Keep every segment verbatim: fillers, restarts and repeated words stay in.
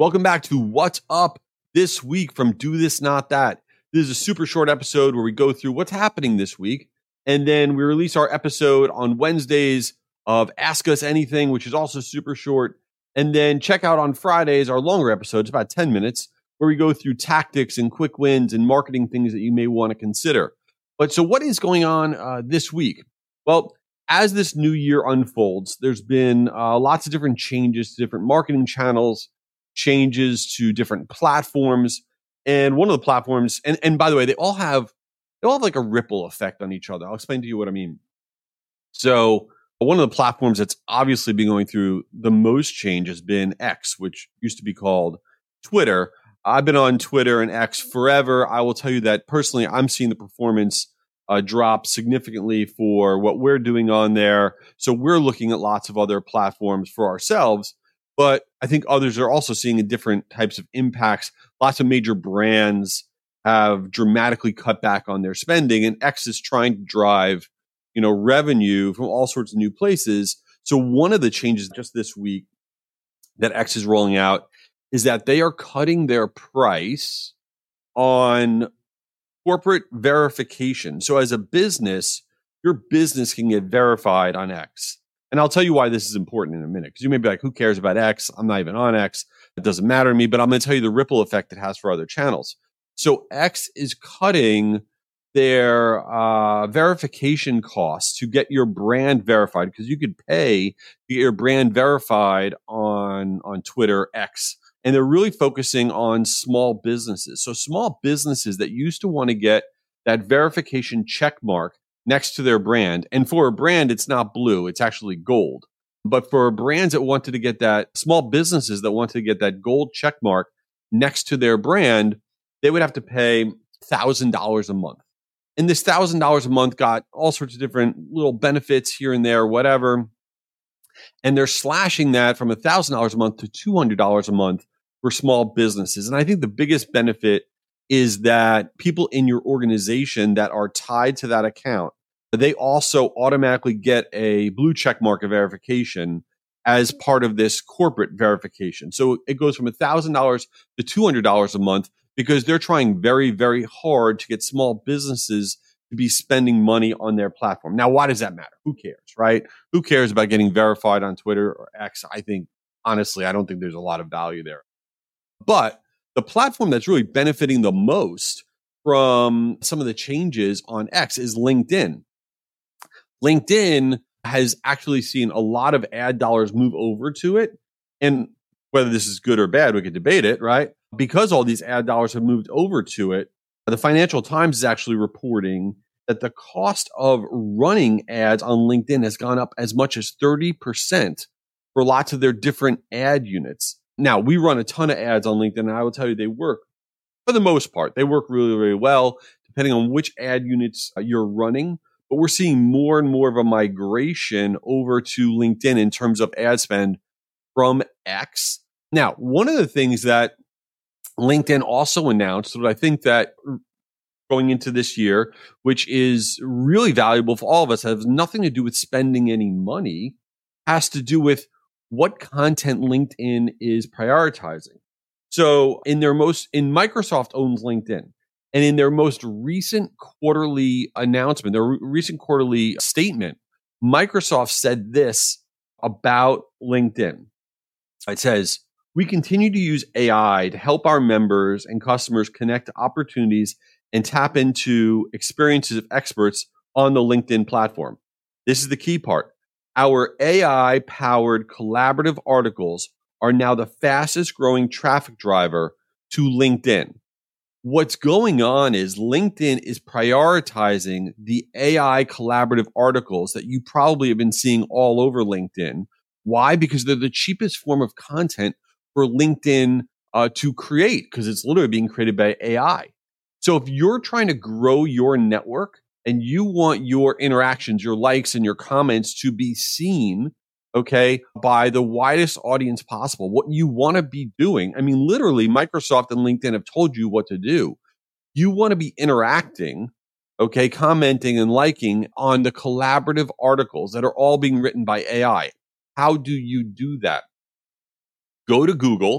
Welcome back to What's Up This Week from Do This Not That. This is a super short episode where we go through what's happening this week, and then we release our episode on Wednesdays of Ask Us Anything, which is also super short, and then check out on Fridays our longer episodes, about ten minutes, where we go through tactics and quick wins and marketing things that you may want to consider. But so what is going on uh, this week? Well, as this new year unfolds, there's been uh, lots of different changes to different marketing channels, changes to different platforms. And one of the platforms, and, and by the way, they all have they all have like a ripple effect on each other. I'll explain to you what I mean. So one of the platforms that's obviously been going through the most change has been X, which used to be called Twitter. I've been on Twitter and X forever. I will tell you that personally, I'm seeing the performance uh, drop significantly for what we're doing on there. So we're looking at lots of other platforms for ourselves. But I think others are also seeing different types of impacts. Lots of major brands have dramatically cut back on their spending, and X is trying to drive, you know, revenue from all sorts of new places. So one of the changes just this week that X is rolling out is that they are cutting their price on corporate verification. So as a business, your business can get verified on X. And I'll tell you why this is important in a minute, because you may be like, who cares about X? I'm not even on X. It doesn't matter to me, but I'm going to tell you the ripple effect it has for other channels. So X is cutting their uh, verification costs to get your brand verified, because you could pay to get your brand verified on, on Twitter, X. And they're really focusing on small businesses. So small businesses that used to want to get that verification check mark next to their brand. And for a brand, it's not blue, it's actually gold. But for brands that wanted to get that, small businesses that wanted to get that gold check mark next to their brand, they would have to pay one thousand dollars a month. And this one thousand dollars a month got all sorts of different little benefits here and there, whatever. And they're slashing that from one thousand dollars a month to two hundred dollars a month for small businesses. And I think the biggest benefit is that people in your organization that are tied to that account, they also automatically get a blue check mark of verification as part of this corporate verification. So it goes from one thousand dollars to two hundred dollars a month, because they're trying very, very hard to get small businesses to be spending money on their platform. Now, why does that matter? Who cares, right? Who cares about getting verified on Twitter or X? I think, honestly, I don't think there's a lot of value there. But the platform that's really benefiting the most from some of the changes on X is LinkedIn. LinkedIn has actually seen a lot of ad dollars move over to it. And whether this is good or bad, we could debate it, right? Because all these ad dollars have moved over to it, the Financial Times is actually reporting that the cost of running ads on LinkedIn has gone up as much as thirty percent for lots of their different ad units. Now, we run a ton of ads on LinkedIn, and I will tell you they work, for the most part, they work really, really well, depending on which ad units you're running. But we're seeing more and more of a migration over to LinkedIn in terms of ad spend from X. Now, one of the things that LinkedIn also announced, what I think that going into this year, which is really valuable for all of us, has nothing to do with spending any money, has to do with what content LinkedIn is prioritizing. So in their most, in Microsoft owns LinkedIn, and in their most recent quarterly announcement, their re- recent quarterly statement, Microsoft said this about LinkedIn. It says, we continue to use A I to help our members and customers connect to opportunities and tap into experiences of experts on the LinkedIn platform. This is the key part. Our A I-powered collaborative articles are now the fastest growing traffic driver to LinkedIn. What's going on is LinkedIn is prioritizing the A I collaborative articles that you probably have been seeing all over LinkedIn. Why? Because they're the cheapest form of content for LinkedIn uh, to create, because it's literally being created by A I. So if you're trying to grow your network and you want your interactions, your likes and your comments to be seen, okay, by the widest audience possible, what you want to be doing, I mean, literally Microsoft and LinkedIn have told you what to do. You want to be interacting, okay, commenting and liking on the collaborative articles that are all being written by A I. How do you do that? Go to Google,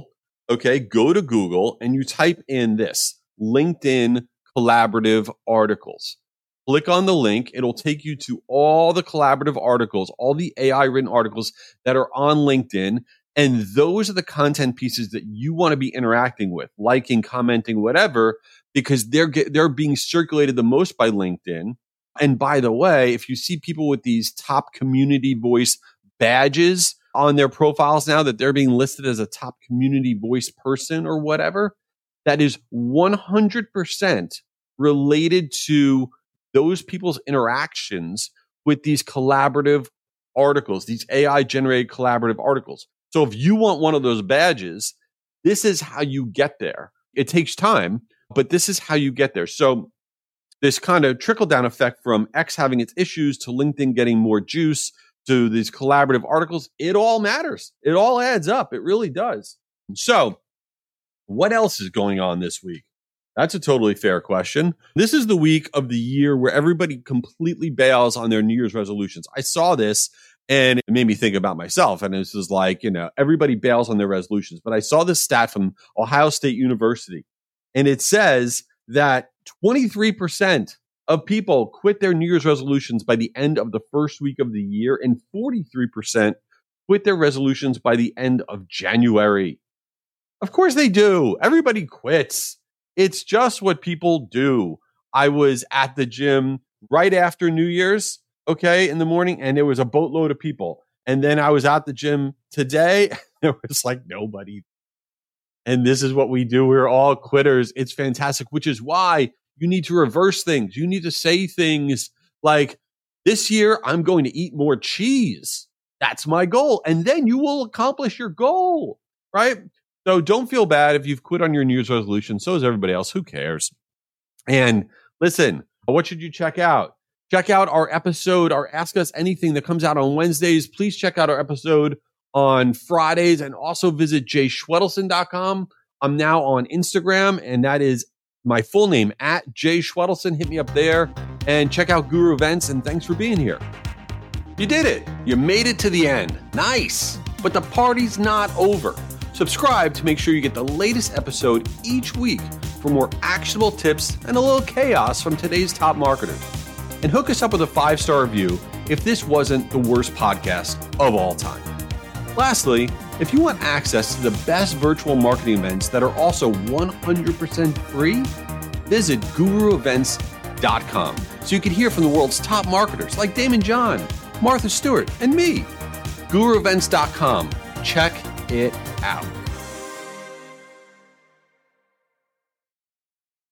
okay, go to Google and you type in this, LinkedIn collaborative articles. Click on the link. It'll take you to all the collaborative articles, all the A I written articles that are on LinkedIn. And those are the content pieces that you want to be interacting with, liking, commenting, whatever, because they're get, they're being circulated the most by LinkedIn. And by the way, if you see people with these top community voice badges on their profiles now that they're being listed as a top community voice person or whatever, that is one hundred percent related to those people's interactions with these collaborative articles, these A I generated collaborative articles. So if you want one of those badges, this is how you get there. It takes time, but this is how you get there. So this kind of trickle down effect from X having its issues to LinkedIn getting more juice to these collaborative articles, it all matters. It all adds up. It really does. So what else is going on this week? That's a totally fair question. This is the week of the year where everybody completely bails on their New Year's resolutions. I saw this and it made me think about myself. And this is like, you know, everybody bails on their resolutions. But I saw this stat from Ohio State University, and it says that twenty-three percent of people quit their New Year's resolutions by the end of the first week of the year, and forty-three percent quit their resolutions by the end of January. Of course they do. Everybody quits. It's just what people do. I was at the gym right after New Year's, okay, in the morning, and there was a boatload of people. And then I was at the gym today, and there was like nobody. And this is what we do. We're all quitters. It's fantastic, which is why you need to reverse things. You need to say things like, this year, I'm going to eat more cheese. That's my goal. And then you will accomplish your goal, right? So don't feel bad if you've quit on your New Year's resolution. So is everybody else. Who cares? And listen, what should you check out? Check out our episode, our Ask Us Anything that comes out on Wednesdays. Please check out our episode on Fridays, and also visit jay schwedelson dot com. I'm now on Instagram, and that is my full name, at Jay Schwedelson. Hit me up there and check out Guru Events, and thanks for being here. You did it. You made it to the end. Nice. But the party's not over. Subscribe to make sure you get the latest episode each week for more actionable tips and a little chaos from today's top marketers. And hook us up with a five-star review if this wasn't the worst podcast of all time. Lastly, if you want access to the best virtual marketing events that are also one hundred percent free, visit guru events dot com so you can hear from the world's top marketers like Damon John, Martha Stewart, and me. guru events dot com. Check it out.